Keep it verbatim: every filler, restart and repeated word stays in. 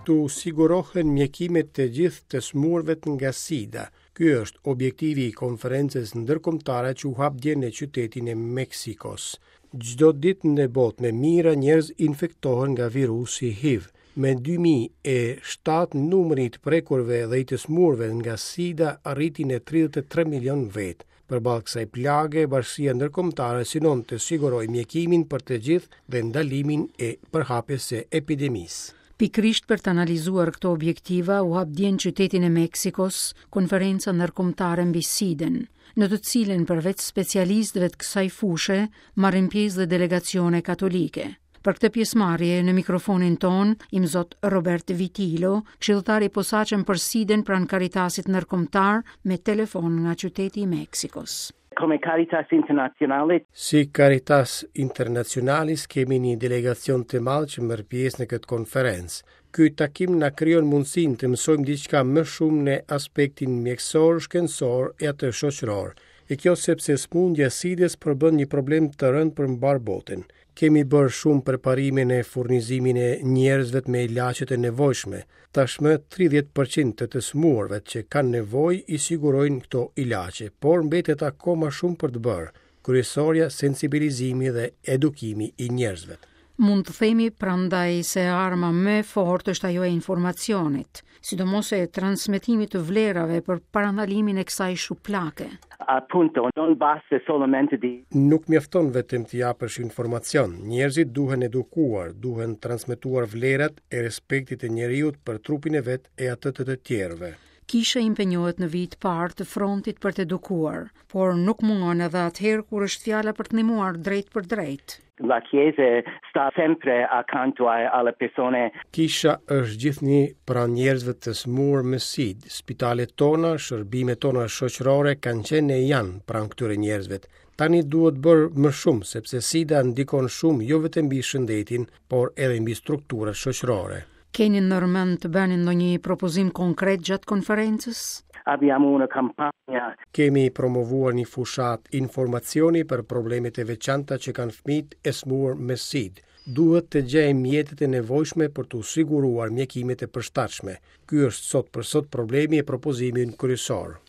Tu sigurohen mjekimet të gjithë të smurëve nga SIDA. Ky është objektivi i konferencës ndërkombëtare që u hap dje në qytetin e Meksikos. Çdo ditë në botë me mijëra njerëz infektohen nga virusi H I V. Me dy mijë e shtatë numri i prekurve dhe i të smurëve nga SIDA arriti në tridhjetë e tre milion vet. Përballë kësaj plage, Bashkia Ndërkombëtare synon të sigurojë mjekimin për të gjithë dhe ndalimin e përhapjes së epidemisë. Pikrisht për të analizuar këto objektiva, u hap dje në qytetin e Meksikos konferenca ndërkombëtare mbi SIDën, në të cilën përveç specialistëve të kësaj fushë marrin pjesë dhe delegacione katolike. Për këtë pjesëmarrje në mikrofonin ton, im zot Robert Vitilo, këshilltar i posaçëm për SIDën pranë Caritasit ndërkombëtar me telefon nga qyteti i Meksikos. Come Caritas Internazionale. Si Caritas Internationalis kemi një delegacion të madh që merr pjesë në këtë konferencë. Ky takim na krijon mundësinë të mësojmë diçka më shumë në aspektin mjekësor, shkencor e atë shoqëror. E kjo sepse smundja e SIDës përbën një problem të rëndë për mbar botën. Kemi bërë shumë përparime në furnizimin e njerëzve me ilaçet e nevojshme. Tashmë tridhjetë përqind të të smurëve që kanë nevojë i sigurojnë këto ilaçe, por mbetet akoma shumë për të bërë. Kryesorja sensibilizimi dhe edukimi i njerëzve. Mund të themi prandaj se arma më e fortë është ajo e informacionit, sidomos e transmetimit të vlerave për parandalimin e kësaj shuplake. Appunto, non basta solamente di... Nuk mjafton vetëm të japësh informacion. Njerëzit duhen edukuar, duhen transmetuar vlerat e respektit të njeriut për trupin e vet e atë të të tjerëve. Kisha impenjohet në vit parë të frontit për të edukuar, por nuk mungon edhe atëherë kur është fjala për të ndihmuar drejt për drejt. La Chiesa sta sempre accanto alle persone. Kisha është gjithnjë pranë njerëzve të smurë me SID. Spitalet tona, shërbimet tona shoqërore kanë qenë e janë pranë këtyre njerëzve. Tani duhet bërë më shumë sepse SIDA ndikon shumë jo vetëm mbi shëndetin, por edhe mbi strukturat shoqërore. Keni ndërmend të bëni ndonjë propozim konkret gjatë konferencës? Abbiamo una campagna. Kemi promovuar një fushat informacioni për problemet e veçanta që kanë fëmijët e smurë me SID. Duhet të gjejmë mjetet e nevojshme për të siguruar mjekimet e përshtatshme. Ky është sot për sot problemi e propozimin kryesor.